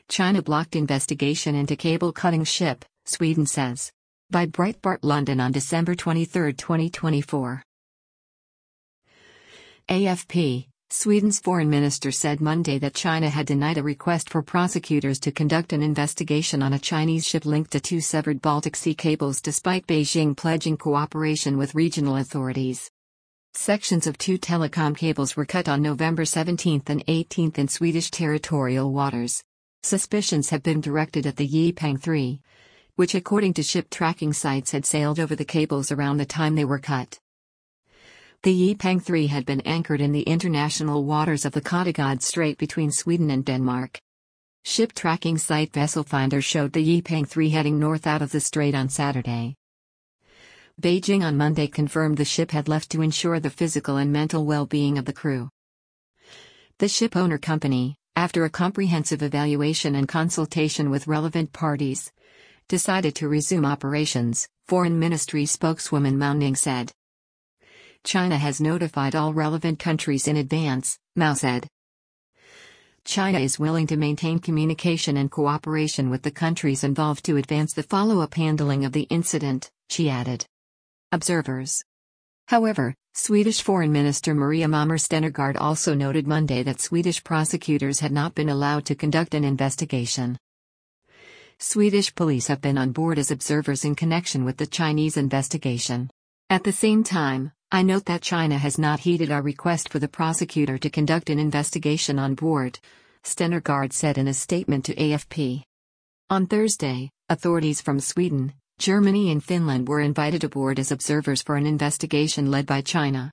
China blocked investigation into cable-cutting ship, Sweden says. By Breitbart London on December 23, 2024. AFP, Sweden's foreign minister said Monday that China had denied a request for prosecutors to conduct an investigation on a Chinese ship linked to two severed Baltic Sea cables despite Beijing pledging cooperation with regional authorities. Sections of two telecom cables were cut on November 17 and 18 in Swedish territorial waters. Suspicions have been directed at the Yipeng 3, which according to ship tracking sites had sailed over the cables around the time they were cut. The Yipeng 3 had been anchored in the international waters of the Kattegat Strait between Sweden and Denmark. Ship tracking site VesselFinder showed the Yipeng 3 heading north out of the strait on Saturday. Beijing on Monday confirmed the ship had left to ensure the physical and mental well-being of the crew. The ship owner company, after a comprehensive evaluation and consultation with relevant parties, decided to resume operations, Foreign Ministry spokeswoman Mao Ning said. China has notified all relevant countries in advance, Mao said. China is willing to maintain communication and cooperation with the countries involved to advance the follow-up handling of the incident, she added. Observers. However, Swedish Foreign Minister Maria Malmer Stenergard also noted Monday that Swedish prosecutors had not been allowed to conduct an investigation. Swedish police have been on board as observers in connection with the Chinese investigation. At the same time, I note that China has not heeded our request for the prosecutor to conduct an investigation on board, Stenergard said in a statement to AFP. On Thursday, authorities from Sweden, Germany and Finland were invited aboard as observers for an investigation led by China.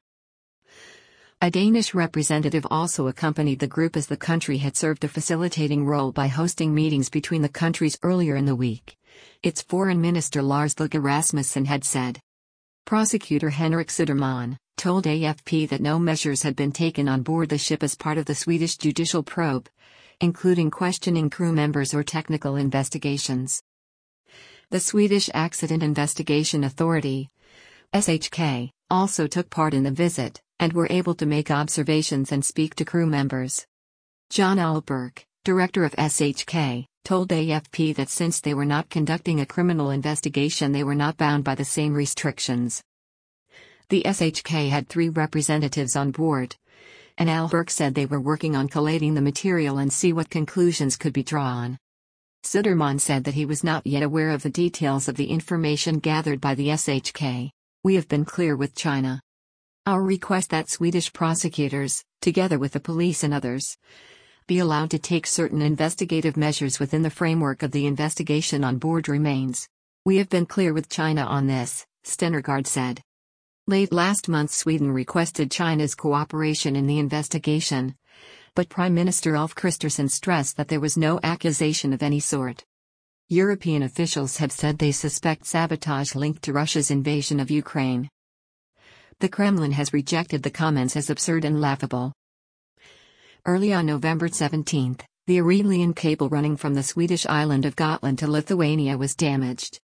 A Danish representative also accompanied the group as the country had served a facilitating role by hosting meetings between the countries earlier in the week, its foreign minister Lars Løkke Rasmussen had said. Prosecutor Henrik Söderman told AFP that no measures had been taken on board the ship as part of the Swedish judicial probe, including questioning crew members or technical investigations. The Swedish Accident Investigation Authority, SHK, also took part in the visit, and were able to make observations and speak to crew members. John Alberg, director of SHK, told AFP that since they were not conducting a criminal investigation they were not bound by the same restrictions. The SHK had 3 representatives on board, and Alberg said they were working on collating the material and see what conclusions could be drawn. Söderman said that he was not yet aware of the details of the information gathered by the SHK. We have been clear with China. Our request that Swedish prosecutors, together with the police and others, be allowed to take certain investigative measures within the framework of the investigation on board remains. We have been clear with China on this, Stenergard said. Late last month Sweden requested China's cooperation in the investigation, but Prime Minister Ulf Kristersson stressed that there was no accusation of any sort. European officials have said they suspect sabotage linked to Russia's invasion of Ukraine. The Kremlin has rejected the comments as absurd and laughable. Early on November 17, the Arelian cable running from the Swedish island of Gotland to Lithuania was damaged.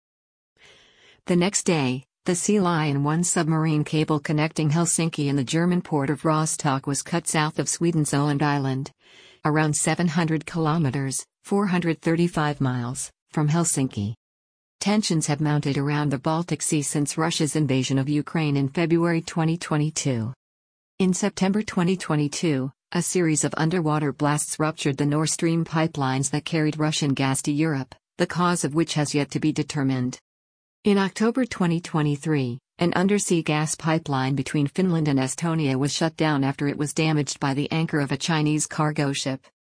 The next day, the Sea Lion 1 submarine cable connecting Helsinki and the German port of Rostock was cut south of Sweden's Öland Island, around 700 kilometers, 435 miles, from Helsinki. Tensions have mounted around the Baltic Sea since Russia's invasion of Ukraine in February 2022. In September 2022, a series of underwater blasts ruptured the Nord Stream pipelines that carried Russian gas to Europe, the cause of which has yet to be determined. In October 2023, an undersea gas pipeline between Finland and Estonia was shut down after it was damaged by the anchor of a Chinese cargo ship.